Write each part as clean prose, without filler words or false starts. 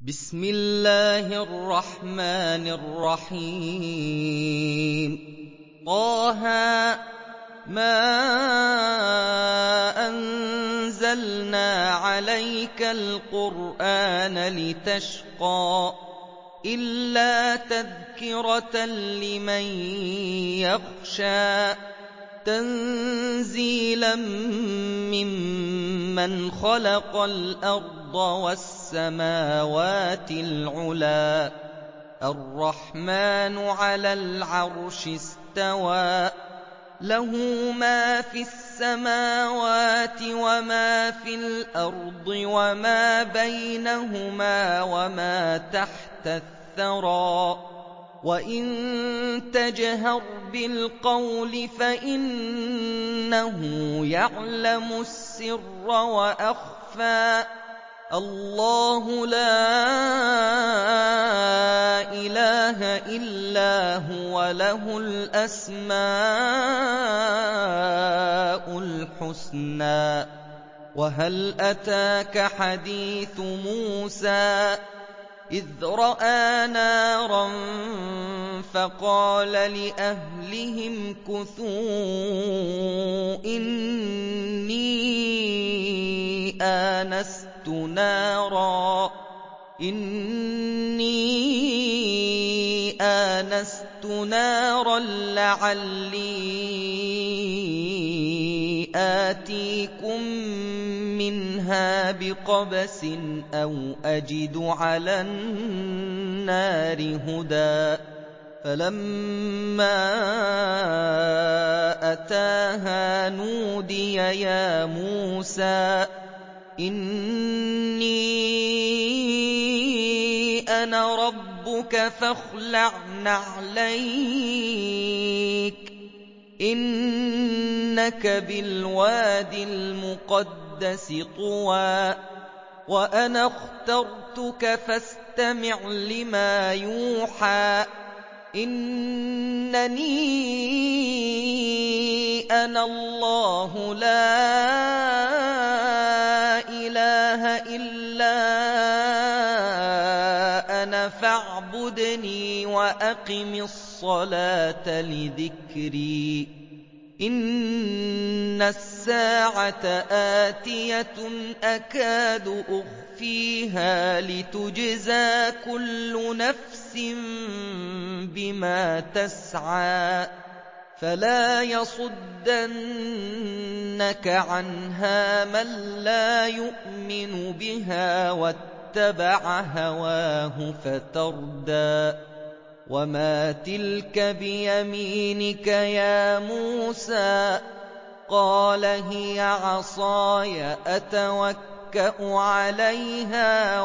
بسم الله الرحمن الرحيم طه ما أنزلنا عليك القرآن لتشقى إلا تذكرة لمن يخشى تنزيلا ممن خلق الأرض والسماوات العلى الرحمن على العرش استوى له ما في السماوات وما في الأرض وما بينهما وما تحت الثرى وإن تجهر بالقول فإنه يعلم السر وأخفى الله لا إله إلا هو له الأسماء الحسنى وهل أتاك حديث موسى إذ رأى نارا فقال لأهلهم كثوا إني آنست نارا لعلي آتيكم منها بقبس أو أجد على النار هدى فلما أتاها نودي يا موسى إني أنا ربك فاخلع نعليك إنك بالواد المقدس طوى وأنا اخترتك فاستمع لما يوحى إنني أنا الله لا إله إلا أنا فاعبدني وأقم الصلاة لذكري إن الساعة آتية أكاد أخفيها لتجزى كل نفس بما تسعى فلا يصدنك عنها من لا يؤمن بها واتبع هواه فتردى وما تلك بيمينك يا موسى قال هي عصاي أتوكأ عليها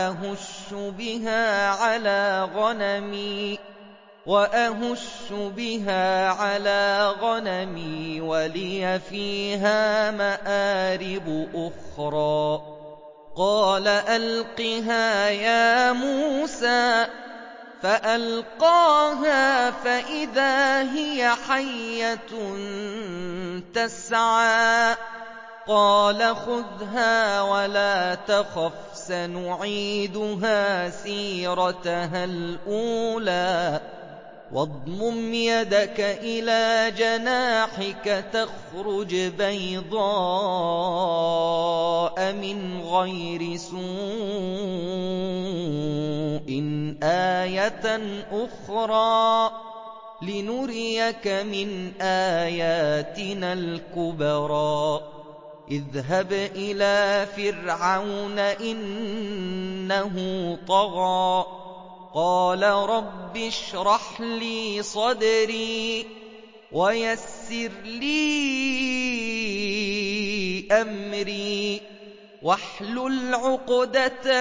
وأهش بها على غنمي ولي فيها مآرب أخرى قال ألقها يا موسى فألقاها فإذا هي حية تسعى قال خذها ولا تخف سنعيدها سيرتها الأولى واضمم يدك إلى جناحك تخرج بيضاء من غير سوء آية أخرى لنريك من آياتنا الكبرى اذهب إلى فرعون إنه طغى قال رب اشرح لي صدري ويسر لي أمري واحلل عقدة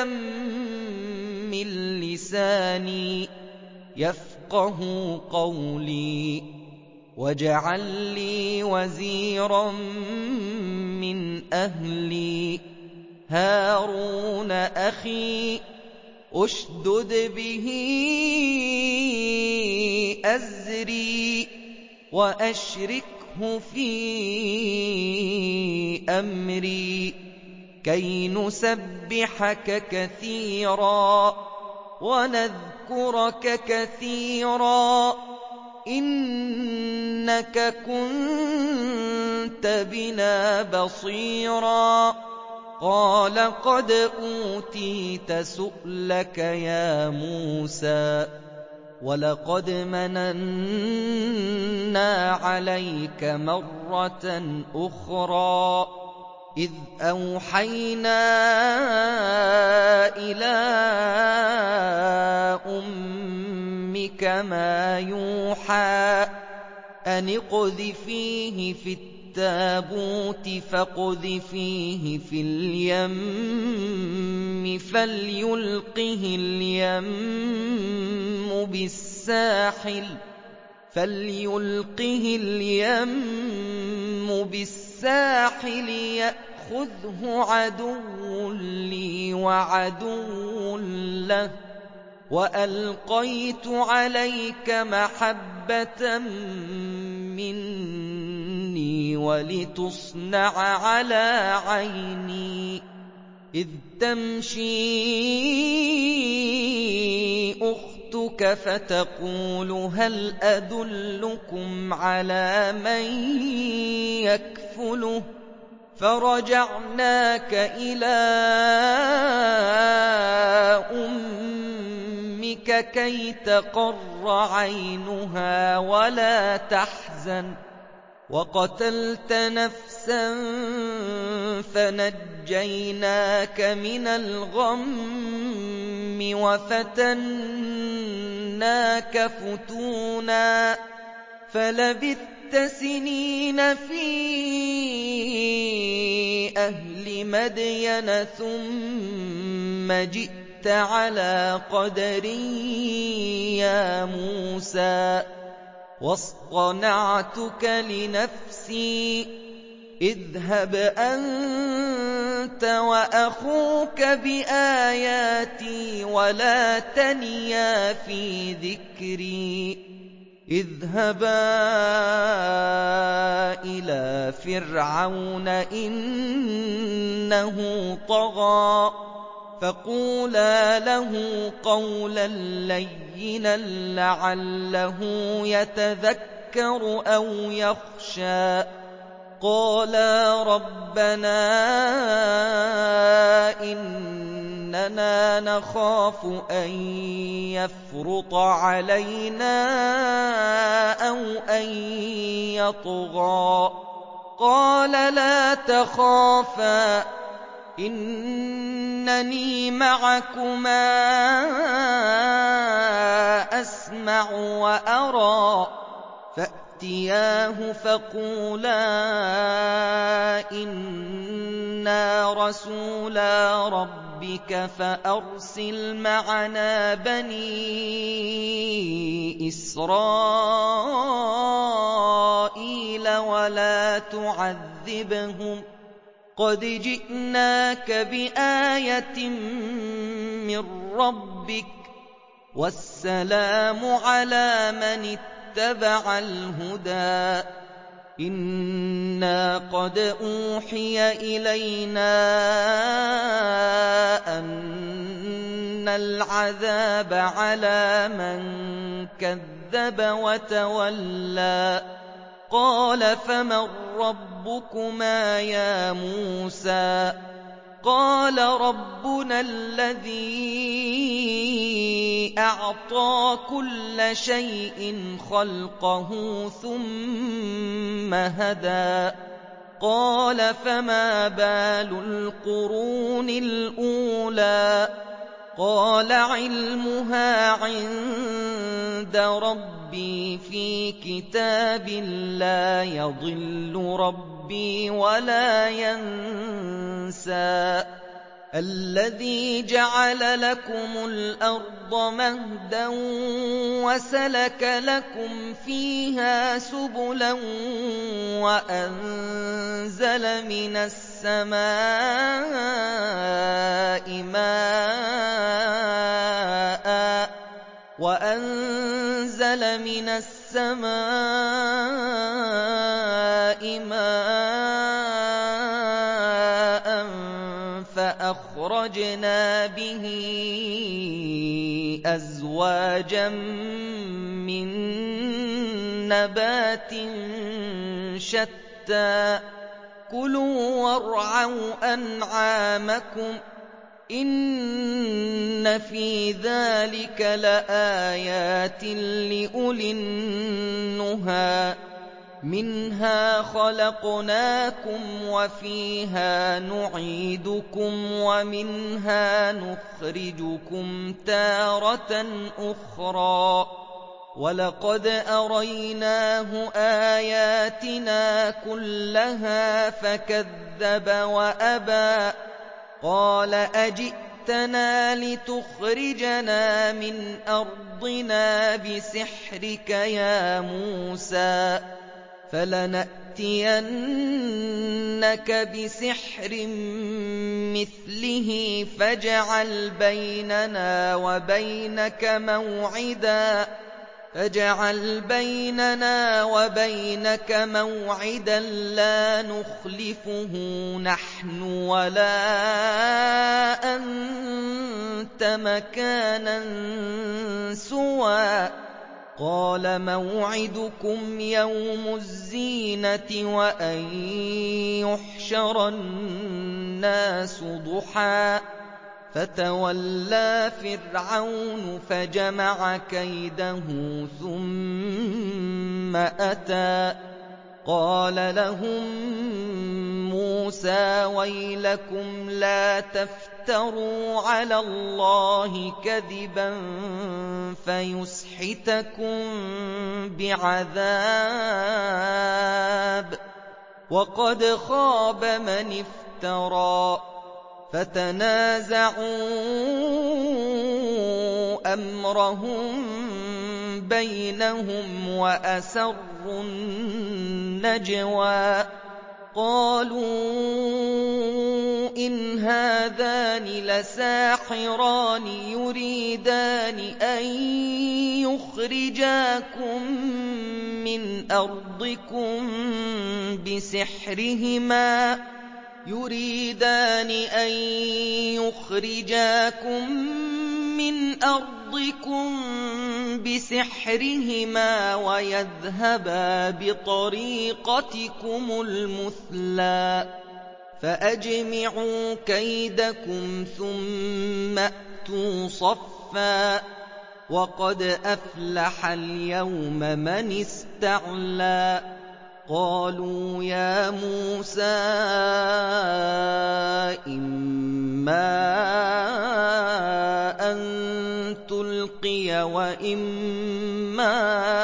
من لساني يفقه قولي واجعل لي وزيرا من أهلي هارون أخي أشدد به أزري وأشركه في أمري كَيْ نُسَبِّحَكَ كَثِيرًا وَنَذْكُرَكَ كَثِيرًا إِنَّكَ كُنتَ بِنَا بَصِيرًا قَالَ قَدْ أُوتِيتَ سُؤْلَكَ يَا مُوسَىٰ وَلَقَدْ مَنَنَّا عَلَيْكَ مَرَّةً أُخْرَىٰ إِذْ أَوْحَيْنَا إِلَىٰ أُمِّكَ مَا يُوحَىٰ أَنِ اقْذِفِيهِ فِي التَّابُوتِ فَاقْذِفِيهِ فِي الْيَمِّ فَلْيُلْقِهِ الْيَمُّ بِالسَّاحِلِ يَأْخُذْهُ عَدُوٌّ لِّي وَعَدُوٌّ لَّهُ وَأَلْقَيْتُ عَلَيْكَ مَحَبَّةً مِّنِّي وَلِتُصْنَعَ عَلَىٰ عَيْنِي إِذْ تَمْشِي أُخْتُكَ فَتَقُولُ هَلْ أَدُلُّكُمْ عَلَىٰ مَن يَكْفُلُهُ فَرَجَعْنَاكَ إِلَىٰ أُمِّكَ كَيْ تَقَرَّ عَيْنُهَا وَلَا تَحْزَنَ وَقَتَلْتَ نَفْسًا فَنَجَّيْنَاكَ مِنَ الْغَمِّ وَفَتَنَّاكَ فُتُونًا فَلَبِثْتَ سِنِينَ فِي أَهْلِ مَدْيَنَ ثُمَّ جِئْتَ عَلَىٰ قَدَرٍ يَا مُوسَىٰ وَاصْطَنَعْتُكَ لِنَفْسِي اذْهَبْ أَنتَ وَأَخُوكَ بِآيَاتِي وَلَا تَنِيَا فِي ذِكْرِي اذْهَبَا إِلَىٰ فِرْعَوْنَ إِنَّهُ طَغَىٰ فَقُولَا لَهُ قَوْلًا لَّيِّنًا لَّعَلَّهُ يَتَذَكَّرُ أَوْ يَخْشَىٰ قَالَا رَبَّنَا إِنَّنَا نَخَافُ أَن يَفْرُطَ عَلَيْنَا أَوْ أَن يَطْغَىٰ قَالَ لَا تَخَافَا إِنَّنِي مَعَكُمَا أَسْمَعُ وَأَرَىٰ فَأْتِيَاهُ فَقُولَا إِنَّا رَسُولَا رَبِّكَ فَأَرْسِلْ مَعَنَا بَنِي إِسْرَائِيلَ وَلَا تُعَذِّبْهُمْ قَدْ جِئْنَاكَ بِآيَةٍ مِّن رَّبِّكَ وَالسَّلَامُ عَلَىٰ مَنِ اتَّبَعَ الْهُدَىٰ إِنَّا قَدْ أُوحِيَ إِلَيْنَا أَنَّ الْعَذَابَ عَلَىٰ مَن كَذَّبَ وَتَوَلَّىٰ قَالَ فَمَن رَّبُّكُمَا يَا مُوسَىٰ قَالَ رَبُّنَا الَّذِي أَعْطَىٰ كُلَّ شَيْءٍ خَلْقَهُ ثُمَّ هَدَىٰ قَالَ فَمَا بَالُ الْقُرُونِ الْأُولَىٰ قَالَ عِلْمُهَا عِندَ رَبِّي فِي كِتَابٍ لَّا يَضِلُّ رَبِّي وَلَا يَنسَى الَّذِي جَعَلَ لَكُمُ الْأَرْضَ مَهْدًا وَسَلَكَ لَكُمْ فِيهَا سُبُلًا وَأَنزَلَ مِنَ السَّمَاءِ مَاءً أَخْرَجْنَا بِهِ أَزْوَاجًا مِّن نَّبَاتٍ شَتَّىٰ كُلُوا وَارْعَوْا أَنْعَامَكُمْ ۗ إِنَّ فِي ذَٰلِكَ لَآيَاتٍ لِّأُولِي النُّهَىٰ مِنْهَا خَلَقْنَاكُمْ وَفِيهَا نُعِيدُكُمْ وَمِنْهَا نُخْرِجُكُمْ تَارَةً أُخْرَىٰ وَلَقَدْ أَرَيْنَاهُ آيَاتِنَا كُلَّهَا فَكَذَّبَ وَأَبَىٰ قَالَ أَجِئْتَنَا لِتُخْرِجَنَا مِنْ أَرْضِنَا بِسِحْرِكَ يَا مُوسَىٰ فَلَنَأْتِيَنَّكَ بِسِحْرٍ مِّثْلِهِ فَاجْعَلْ بَيْنَنَا وَبَيْنَكَ مَوْعِدًا لَّا نُخْلِفُهُ نَحْنُ وَلَا أَنتَ مَكَانًا سُوًى قَالَ مَوْعِدُكُمْ يَوْمُ الزِّينَةِ وَأَن يُحْشَرَ النَّاسُ ضُحًى فَتَوَلَّىٰ فِرْعَوْنُ فَجَمَعَ كَيْدَهُ ثُمَّ أَتَىٰ قَالَ لَهُم مُّوسَىٰ وَيْلَكُمْ لَا تَفْتَرُوا عَلَى اللَّهِ كَذِبًا فَيُسْحِتَكُم بِعَذَابٍ ۖ وَقَدْ خَابَ مَنِ افْتَرَىٰ فَتَنَازَعُوا أَمْرَهُم بَيْنَهُمْ وَأَسَرُّوا النَّجْوَىٰ قَالُوا إِنْ هَٰذَانِ لَسَاحِرَانِ يُرِيدَانِ أَن يُخْرِجَاكُم مِّنْ أَرْضِكُم بِسِحْرِهِمَا وَيَذْهَبَا بِطَرِيقَتِكُمُ الْمُثْلَىٰ فَأَجْمِعُوا كَيْدَكُمْ ثُمَّ ائْتُوا صَفًّا وَقَدْ أَفْلَحَ الْيَوْمَ مَنِ اسْتَعْلَىٰ قَالُوا يَا مُوسَىٰ إِمَّا أَن تُلْقِيَ وَإِمَّا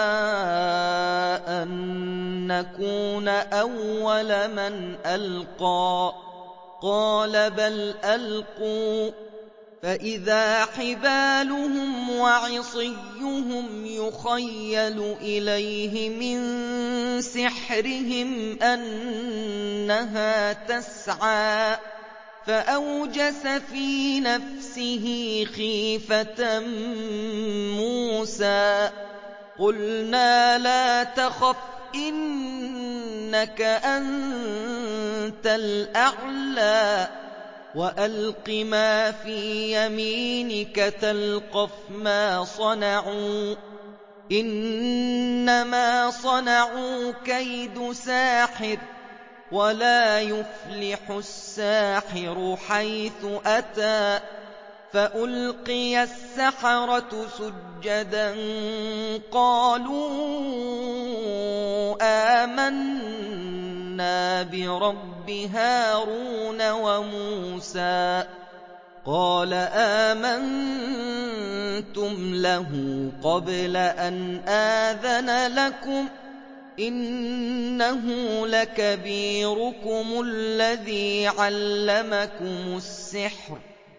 أَن نَّكُونَ أَوَّلَ مَنْ أَلْقَىٰ قَالَ بَلْ أَلْقُوا فَإِذَا حِبَالُهُمْ وَعِصِيُّهُمْ يُخَيَّلُ إِلَيْهِ مِن سِحْرِهِمْ أَنَّهَا تَسْعَىٰ فَأَوْجَسَ فِي نَفْسِهِ خِيفَةً مُّوسَىٰ قُلْنَا لَا تَخَفْ إِنَّكَ أَنتَ الْأَعْلَىٰ وَأَلْقِ مَا فِي يَمِينِكَ تَلْقَفْ مَا صَنَعُوا إِنَّمَا صَنَعُوا كَيْدُ سَاحِرٍ وَلَا يُفْلِحُ السَّاحِرُ حَيْثُ أَتَىٰ فَأُلْقِيَ السَّحَرَةُ سُجَّدًا قَالُوا آمَنَّا بِرَبِّ هَارُونَ وَمُوسَىٰ قَالَ آمَنتُمْ لَهُ قَبْلَ أَنْ آذَنَ لَكُمْ ۖ إِنَّهُ لَكَبِيرُكُمُ الَّذِي عَلَّمَكُمُ السِّحْرَ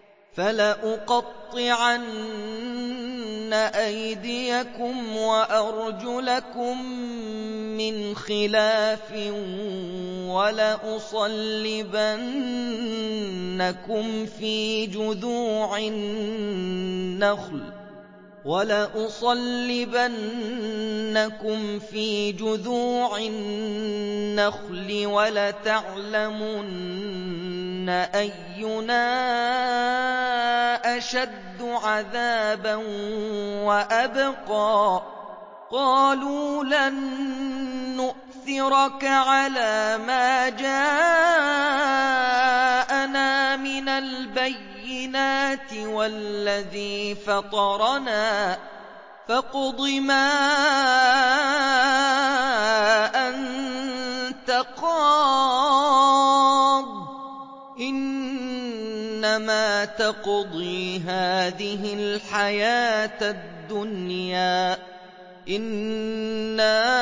فَلَأُقَطِّعَنَّ أَيْدِيَكُمْ وَأَرْجُلَكُم مِّنْ خِلَافٍ وَلَأُصَلِّبَنَّكُمْ فِي جُذُوعِ النَّخْلِ وَلَتَعْلَمُنَّ أَيُّنَا أَشَدُّ عَذَابًا وَأَبْقَىٰ قَالُوا لَن نُّؤْثِرَكَ عَلَىٰ مَا جَاءَنَا مِنَ الْبَيِّنَاتِ وَالَّذِي فَطَرَنَا فَاقْضِ مَا أَنتَ قَاضٍ إِنَّمَا تَقْضِي هَٰذِهِ الْحَيَاةَ الدُّنْيَا إِنَّا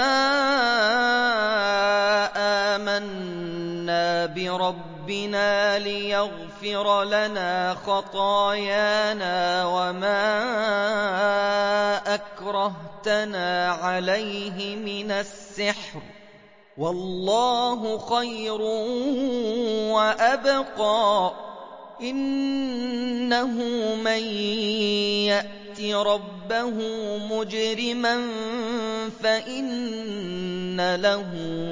آمَنَّا بِرَبِّنَا لِيَغْفِرَ لَنَا خَطَايَانَا وَمَا أَكْرَهْتَنَا عَلَيْهِ مِنَ السِّحْرِ ۗ وَاللَّهُ خَيْرٌ وَأَبْقَىٰ إِنَّهُ مَن يَأْتِ رَبَّهُ مُجْرِمًا فَإِنَّ لَهُ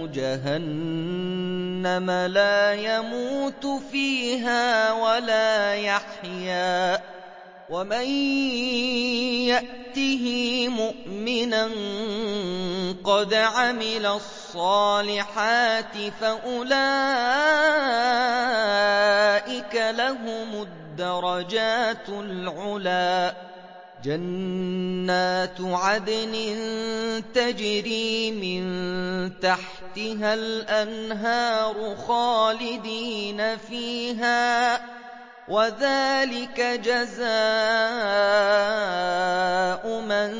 جَهَنَّمَ لَا يَمُوتُ فِيهَا وَلَا يَحْيَىٰ وَمَن يَأْتِهِ مُؤْمِنًا قَدْ عَمِلَ الصَّالِحَاتِ فَأُولَٰئِكَ لَهُمُ الدَّرَجَاتُ الْعُلَىٰ جَنَّاتُ عَدْنٍ تَجْرِي مِن تَحْتِهَا الْأَنْهَارُ خَالِدِينَ فِيهَا ۚ وَذَٰلِكَ جَزَاءُ مَن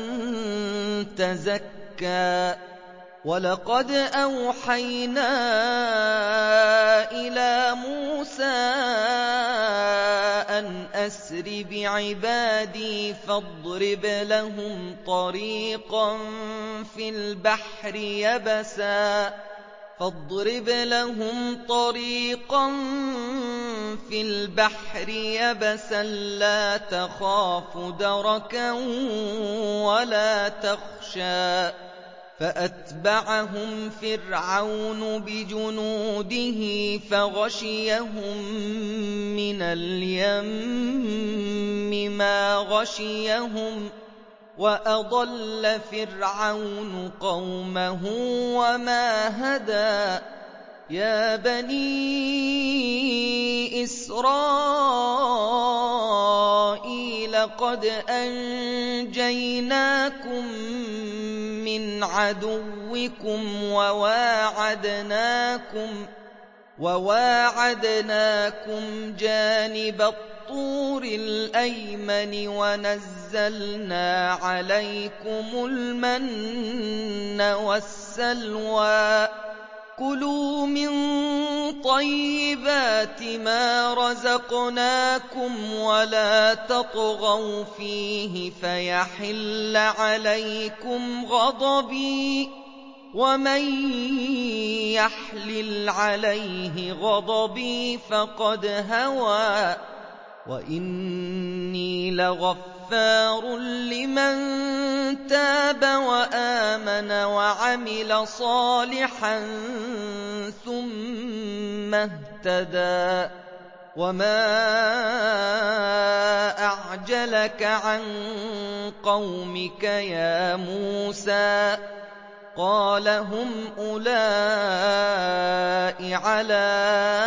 تَزَكَّىٰ وَلَقَدْ أَوْحَيْنَا إِلَىٰ مُوسَىٰ أَنْ أَسْرِ بِعِبَادِي فَاضْرِبْ لَهُمْ طَرِيقًا فِي الْبَحْرِ يَبَسًا لَّا تَخَافُ دَرَكًا وَلَا تَخْشَىٰ فَأَتْبَعَهُمْ فِرْعَوْنُ بِجُنُودِهِ فَغَشِيَهُم مِّنَ الْيَمِّ مَا غَشِيَهُمْ وَأَضَلَّ فِرْعَوْنُ قَوْمَهُ وَمَا هَدَىٰ يَا بَنِي إِسْرَائِيلَ قَدْ أَنجَيْنَاكُم مِّنْ عَدُوِّكُمْ وَوَاعَدْنَاكُمْ جَانِبَ الطُّورِ الْأَيْمَنِ وَنَزَّلْنَا عَلَيْكُمُ الْمَنَّ وَالسَّلْوَىٰ ۖ كُلُوا مِن طَيِّبَاتِ مَا رَزَقْنَاكُمْ وَلَا تَطْغَوْا فِيهِ فَيَحِلَّ عَلَيْكُمْ غَضَبِي ۖ وَمَن يَحْلِلْ عَلَيْهِ غَضَبِي فَقَدْ هَوَىٰ وَإِنِّي لَغَفَّارٌ لِّمَن تَابَ وَآمَنَ وَعَمِلَ صَالِحًا ثُمَّ اهْتَدَىٰ وَمَا أَعْجَلَكَ عَن قَوْمِكَ يَا مُوسَىٰ قَالَ هُمْ أُولَاءِ عَلَىٰ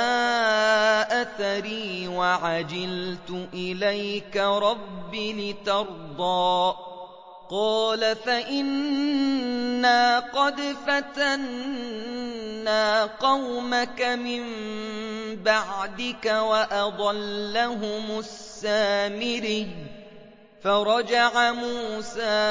أَثَرِي وَعَجِلْتُ إِلَيْكَ رَبِّ لِتَرْضَىٰ قَالَ فَإِنَّا قَدْ فَتَنَّا قَوْمَكَ مِن بَعْدِكَ وَأَضَلَّهُمُ السَّامِرِيُّ فَرَجَعَ مُوسَىٰ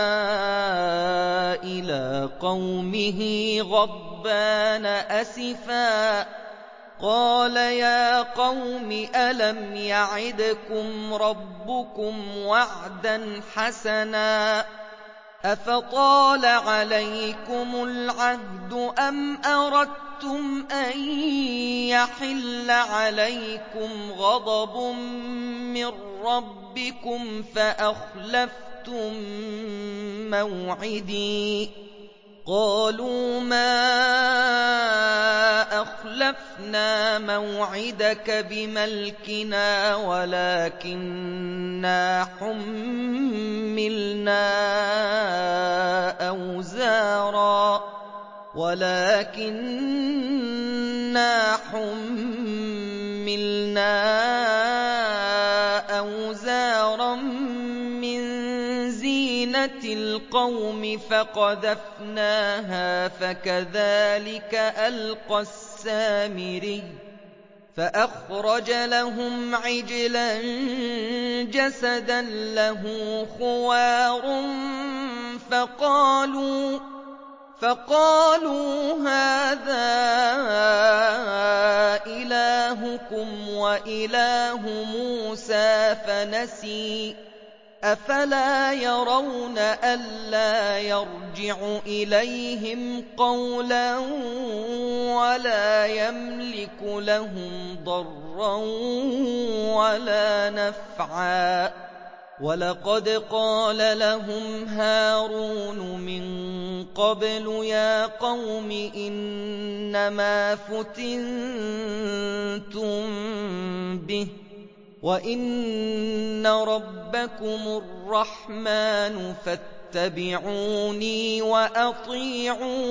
إِلَىٰ قَوْمِهِ غَضْبَانَ أَسِفًا قَالَ يَا قَوْمِ أَلَمْ يَعِدْكُمْ رَبُّكُمْ وَعْدًا حَسَنًا أَفَطَالَ عَلَيْكُمُ الْعَهْدُ أَمْ أَرَدتُّمْ أَن يَحِلَّ عَلَيْكُمْ غَضَبٌ مِّن رَّبِّكُمْ فَأَخْلَفْتُم مَّوْعِدِي قَالُوا مَا أَخْلَفْنَا مَوْعِدَكَ بِمَلْكِنَا وَلَٰكِنَّا حُمِّلْنَا أَوْزَارًا مِّن زِينَةِ الْقَوْمِ فَقَذَفْنَاهَا فَكَذَٰلِكَ أَلْقَى السَّامِرِيُّ فَأَخْرَجَ لَهُمْ عِجْلًا جَسَدًا لَّهُ خُوَارٌ فَقَالُوا هَٰذَا إِلَٰهُكُمْ وَإِلَٰهُ مُوسَىٰ فَنَسِيَ أَفَلَا يَرَوْنَ أَلَّا يَرْجِعُ إِلَيْهِمْ قَوْلًا وَلَا يَمْلِكُ لَهُمْ ضَرًّا وَلَا نَفْعًا وَلَقَدْ قَالَ لَهُمْ هَارُونُ مِن قَبْلُ يَا قَوْمِ إِنَّمَا فُتِنتُم بِهِ وَإِنَّ رَبَّكُمُ الرَّحْمَٰنُ فَاتَّبِعُونِي وَأَطِيعُوا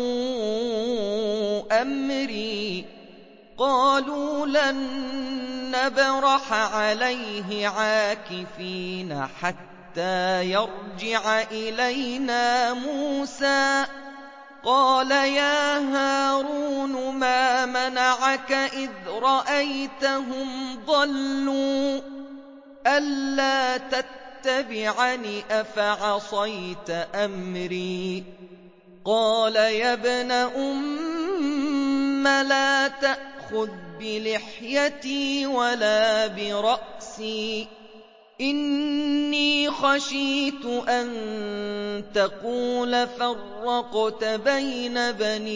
أَمْرِي قَالُوا لَن نَّبْرَحَ عَلَيْهِ عَاكِفِينَ حَتَّىٰ يَرْجِعَ إِلَيْنَا مُوسَىٰ قَالَ يَا هَارُونُ مَا مَنَعَكَ إِذْ رَأَيْتَهُمْ ضَلُّوا أَلَّا تَتَّبِعَنِ ۖ أَفَعَصَيْتَ أَمْرِي قَالَ يَا ابْنَ أُمَّ لَا تَأْخُذْ بِلِحْيَتِي وَلَا بِرَأْسِي إِنِّي خَشِيتُ أَن تَقُولَ فَرَّقْتَ بَيْنَ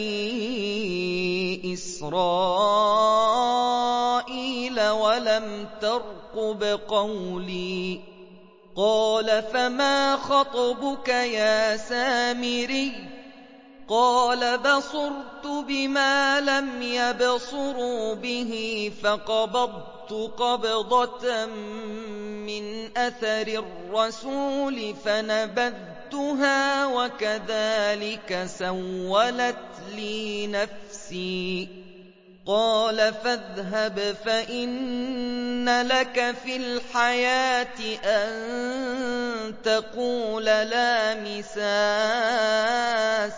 بَنِي إِسْرَائِيلَ وَلَمْ تَرْقُبْ قَوْلِي قَالَ فَمَا خَطْبُكَ يَا سَامِرِيُّ قَالَ بَصُرْتُ بِمَا لَمْ يَبْصُرُوا بِهِ فَقَبَضْتُ قَبْضَةً مِّنْ أَثَرِ الرَّسُولِ فَنَبَذْتُهَا وَكَذَٰلِكَ سَوَّلَتْ لِي نَفْسِي قَالَ فَاذْهَبْ فَإِنَّ لَكَ فِي الْحَيَاةِ أَن تَقُولَ لَا مِسَاسَ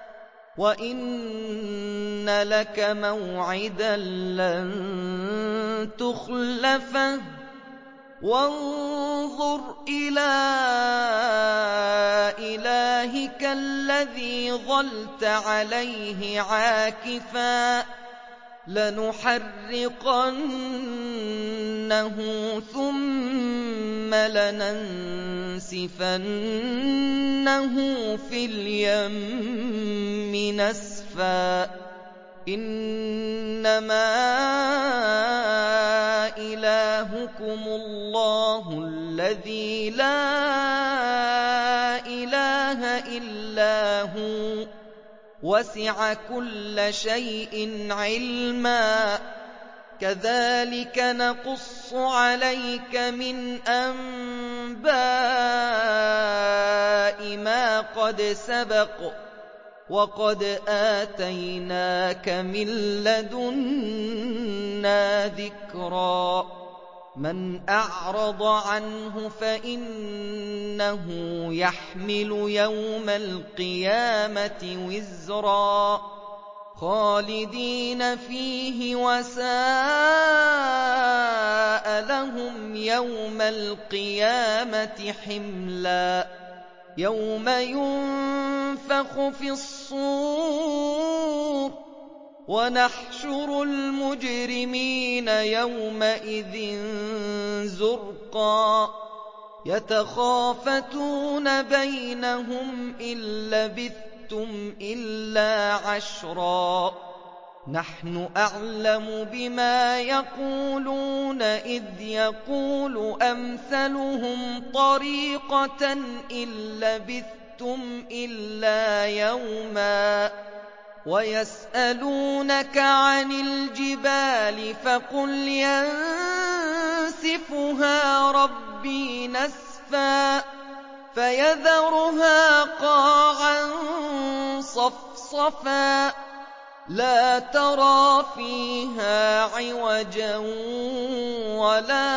وَإِنَّ لَكَ مَوْعِدًا لَّن تُخْلَفَهُ وَانظُرْ إِلَىٰ إِلَٰهِكَ الَّذِي ظَلْتَ عَلَيْهِ عَاكِفًا لَّنُحَرِّقَنَّهُ ثُمَّ لَنَنسِفَنَّهُ فِي الْيَمِّ نَسْفًا إِنَّمَا إِلَٰهُكُمُ اللَّهُ الَّذِي لَا إِلَٰهَ إِلَّا هُوَ وَسِعَ كُلَّ شَيْءٍ عِلْمًا كَذَٰلِكَ نَقُصُّ عَلَيْكَ مِنْ أَنبَاءِ مَا قَدْ سَبَقَ وَقَدْ آتَيْنَاكَ مِن لَّدُنَّا ذِكْرًا مَّنْ أَعْرَضَ عَنْهُ فَإِنَّهُ يَحْمِلُ يَوْمَ الْقِيَامَةِ وِزْرًا خَالِدِينَ فِيهِ وَسَاءَ لَهُمْ يَوْمَ الْقِيَامَةِ حِمْلًا يَوْمَ يُنفَخُ فِي الصُّورِ وَنَحْشُرُ الْمُجْرِمِينَ يَوْمَئِذٍ زُرْقًا يَتَخَافَتُونَ بَيْنَهُمْ إِن لَّبِثْتُمْ إِلَّا عَشْرًا نَّحْنُ أَعْلَمُ بِمَا يَقُولُونَ إِذْ يَقُولُ أَمْثَلُهُمْ طَرِيقَةً إِن لَّبِثْتُمْ إِلَّا يَوْمًا وَيَسْأَلُونَكَ عَنِ الْجِبَالِ فَقُلْ يَنسِفُهَا رَبِّي نَسْفًا فَيَذَرُهَا قَاعًا صَفْصَفًا لَّا تَرَىٰ فِيهَا عِوَجًا وَلَا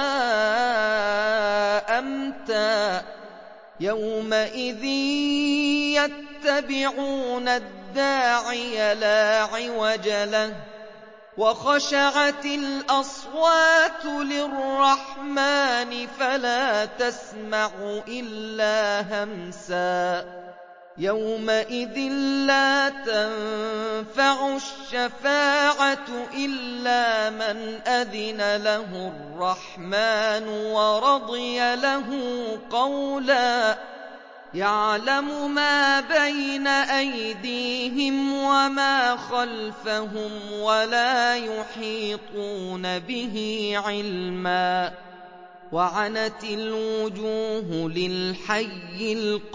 أَمْتًا يَوْمَئِذٍ يَتَّبِعُونَ الدَّاعِيَ لَا عِوَجَ لَهُ وَخَشَعَتِ الْأَصْوَاتُ لِلرَّحْمَٰنِ فَلَا تَسْمَعُ إِلَّا هَمْسًا يَوْمَئِذٍ لَّا تَنفَعُ الشَّفَاعَةُ إِلَّا مَنْ أَذِنَ لَهُ الرَّحْمَٰنُ وَرَضِيَ لَهُ قَوْلًا يَعْلَمُ مَا بَيْنَ أَيْدِيهِمْ وَمَا خَلْفَهُمْ وَلَا يُحِيطُونَ بِهِ عِلْمًا وَعَنَتِ الْوُجُوهُ لِلْحَيِّ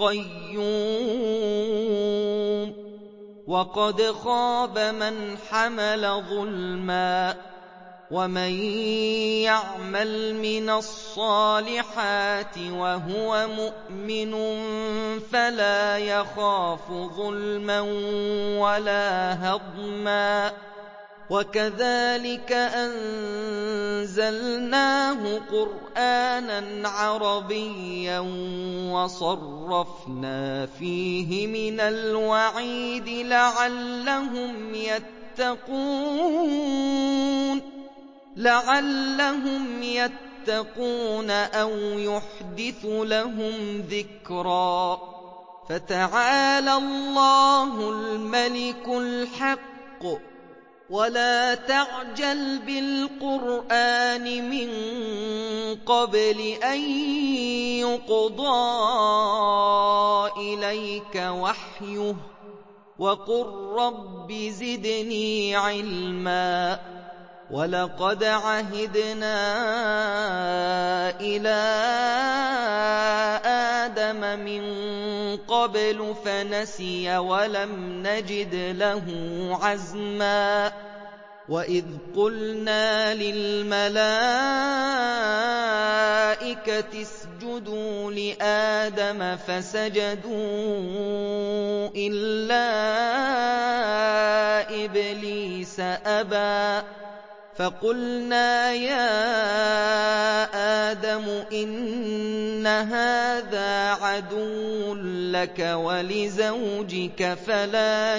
الْقَيُّومِ وَقَدْ خَابَ مَنْ حَمَلَ ظُلْمًا وَمَن يَعْمَلْ مِنَ الصَّالِحَاتِ وَهُوَ مُؤْمِنٌ فَلَا يَخَافُ ظُلْمًا وَلَا هَضْمًا وَكَذَٰلِكَ أَنزَلْنَاهُ قُرْآنًا عَرَبِيًّا وَصَرَّفْنَا فِيهِ مِنَ الْوَعِيدِ لَعَلَّهُمْ يَتَّقُونَ أَوْ يُحْدِثُ لَهُمْ ذِكْرًا فَتَعَالَى اللَّهُ الْمَلِكُ الْحَقُّ وَلَا تَعْجَلْ بِالْقُرْآنِ مِن قَبْلِ أَن يُقْضَىٰ إِلَيْكَ وَحْيُهُ وَقُل رَّبِّ زِدْنِي عِلْمًا وَلَقَدْ عَهِدْنَا إِلَىٰ آدَمَ مِن قَبْلُ فَنَسِيَ وَلَمْ نَجِدْ لَهُ عَزْمًا وَإِذْ قُلْنَا لِلْمَلَائِكَةِ اسْجُدُوا لِآدَمَ فَسَجَدُوا إِلَّا إِبْلِيسَ أَبَىٰ فَقُلْنَا يَا آدَمُ إِنَّ هَٰذَا عَدُوٌّ لَّكَ وَلِزَوْجِكَ فَلَا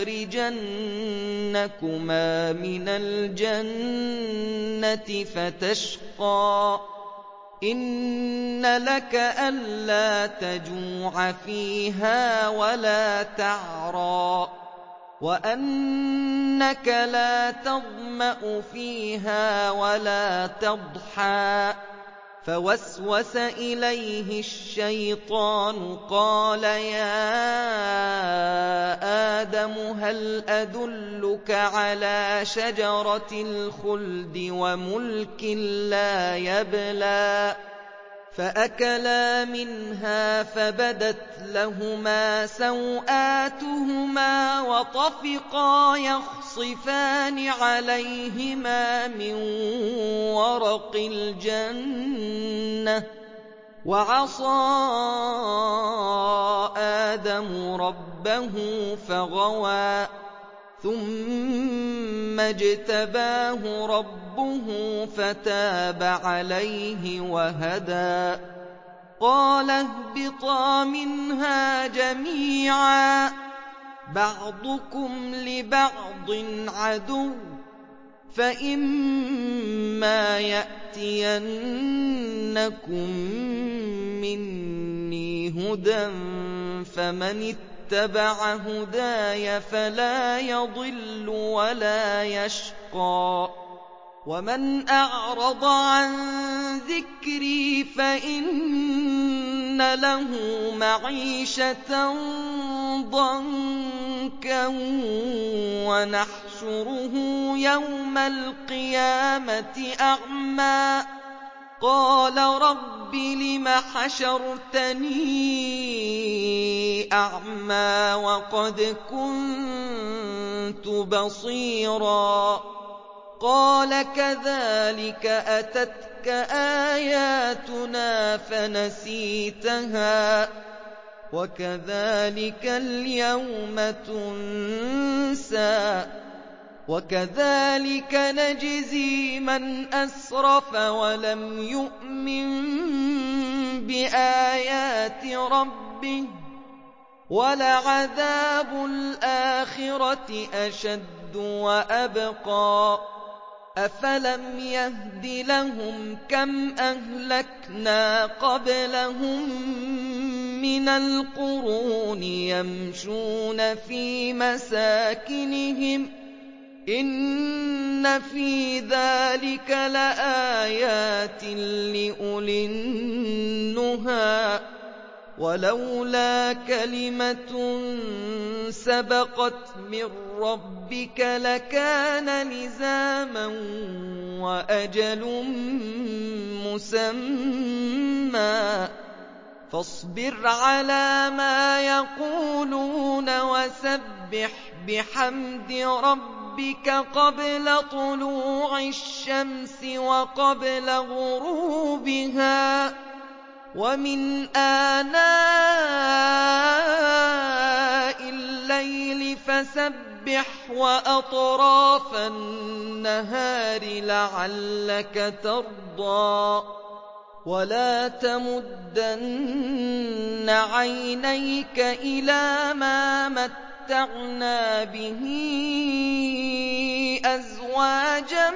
يُخْرِجَنَّكُمَا مِنَ الْجَنَّةِ فَتَشْقَىٰ إِنَّ لَكَ أَلَّا تَجُوعَ فِيهَا وَلَا تَعْرَىٰ وَأَنَّكَ لَا تَظْمَأُ فِيهَا وَلَا تَضْحَىٰ فَوَسْوَسَ إِلَيْهِ الشَّيْطَانُ قَالَ يَا آدَمُ هَلْ أَدُلُّكَ عَلَىٰ شَجَرَةِ الْخُلْدِ وَمُلْكٍ لَّا يَبْلَىٰ فَأَكَلَا مِنْهَا فَبَدَتْ لَهُمَا سَوْآتُهُمَا وَطَفِقَا يَخْصِفَانِ عَلَيْهِمَا مِن وَرَقِ الْجَنَّةِ وَعَصَىٰ آدَمُ رَبَّهُ فَغَوَىٰ ثُمَّ اجْتَبَاهُ رَبُّهُ فَتَابَ عَلَيْهِ وَهَدَىٰ قَالَ اهْبِطَا مِنْهَا جَمِيعًا بَعْضُكُمْ لِبَعْضٍ عَدُوٌّ فَإِمَّا يَأْتِيَنَّكُم مِّنِّي هُدًى فَمَنِ اتَّبَعَ هُدَايَ فَلَا يَضِلُّ وَلَا يَشْقَىٰ وَمَنْ أَعْرَضَ عَن ذِكْرِي فَإِنَّ لَهُ مَعِيشَةً ضَنكًا وَنَحْشُرُهُ يَوْمَ الْقِيَامَةِ أَعْمَىٰ قَالَ رَبِّ لِمَ حَشَرْتَنِي أَعْمَىٰ وَقَدْ كُنتُ كُنتُ بَصِيرًا قَالَ كَذَٰلِكَ أَتَتْكَ آيَاتُنَا فَنَسِيتَهَا وَكَذَٰلِكَ الْيَوْمَ تُنسَىٰ وَكَذَٰلِكَ نَجْزِي مَنْ أَسْرَفَ وَلَمْ يُؤْمِن بِآيَاتِ رَبِّهِ ۚ وَلَعَذَابُ الْآخِرَةِ أَشَدُّ وَأَبْقَىٰ أَفَلَمْ يَهْدِ لَهُمْ كَمْ أَهْلَكْنَا قَبْلَهُم مِّنَ الْقُرُونِ يَمْشُونَ فِي مَسَاكِنِهِمْ ۗ إِنَّ فِي ذَٰلِكَ لَآيَاتٍ لِّأُولِي النُّهَىٰ وَلَوْلَا كَلِمَةٌ سَبَقَتْ مِن رَّبِّكَ لَكَانَ لِزَامًا وَأَجَلٌ مُّسَمًّى فاصبر على ما يقولون وسبح بحمد ربك قبل طلوع الشمس وقبل غروبها ومن آناء الليل فسبح وأطراف النهار لعلك ترضى ولا تمدن عينيك إلى ما متعنا به أزواجا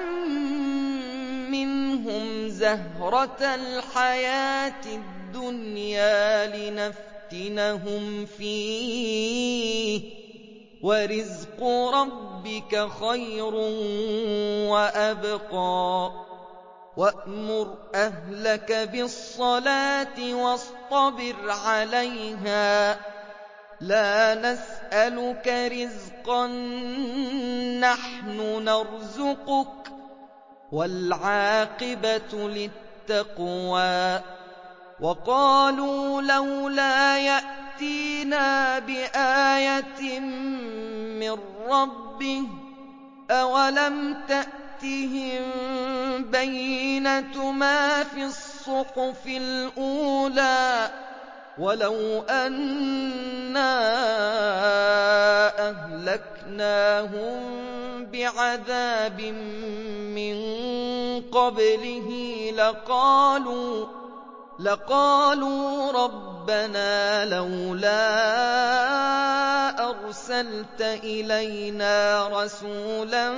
منهم زهرة الحياة الدنيا لنفتنهم فيه ورزق ربك خير وأبقى وأمر أهلك بالصلاة واصطبر عليها لا نسألك رزقا نحن نرزقك والعاقبة للتقوى وقالوا لولا يأتينا بآية من ربه أولم تأتهم بينة ما في الصحف الأولى ولو أنا أهلكناهم بعذاب من قبله لقالوا ربنا لولا أرسلت إلينا رسولا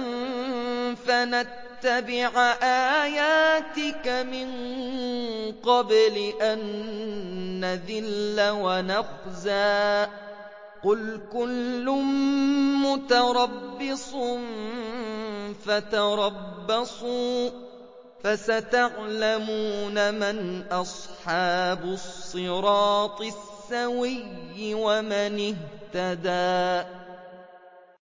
فنتبع آياتك من قبل أن نذل ونخزى قل كل متربص فتربصوا فستعلمون من أصحاب الصراط السوي ومن اهتدى